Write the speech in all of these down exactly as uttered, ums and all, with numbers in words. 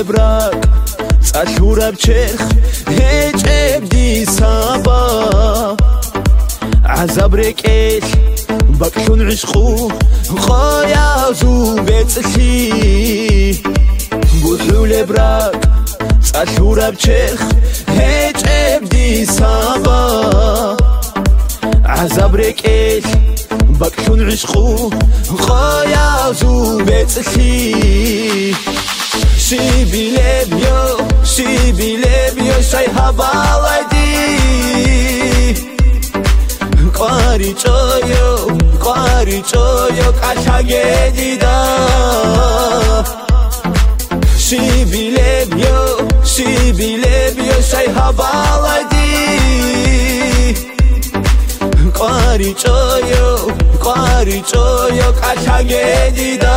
ბუხულებრაკ წაშურებ ჩერხ ეჭებდი საბა აზაბრეკეს ბაკშუნ იშყუ ხოიაზუ ბეწლი ბუხულებრაკ წაშურებ ჩერხ ეჭებდი საბა აზაბრეკეს ბაკშუნ იშყუ ხოიაზუ ბეწლი Sibilebiyo, sibilebiyo say habaladi Qari choyo, qari choyo qashagedida Sibilebiyo, sibilebiyo say habaladi Qari choyo, qari choyo qashagedida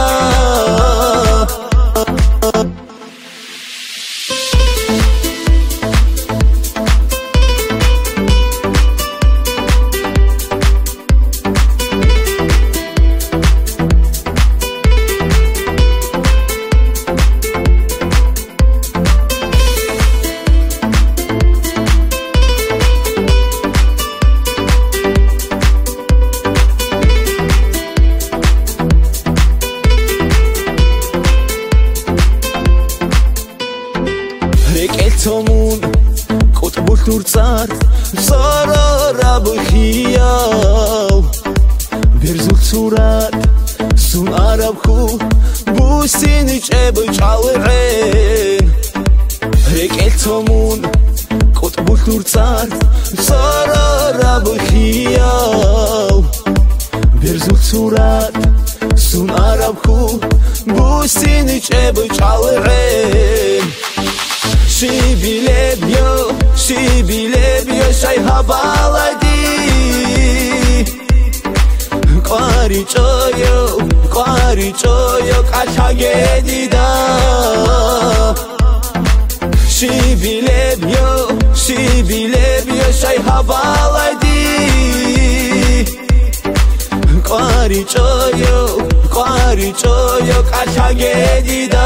Tomun qutbul turtsar sarara bxiyaw berzul surat sun arabxu busin cheb chalqen rekel tomun qutbul turtsar sarara bxiyaw berzul surat sun arabxu busin cheb chalqen Sibilebiyo, sibilebiyo say habaladi Qari choyo, qari choyo qashagedida Sibilebiyo, sibilebiyo say habaladi Qari choyo, qari choyo qashagedida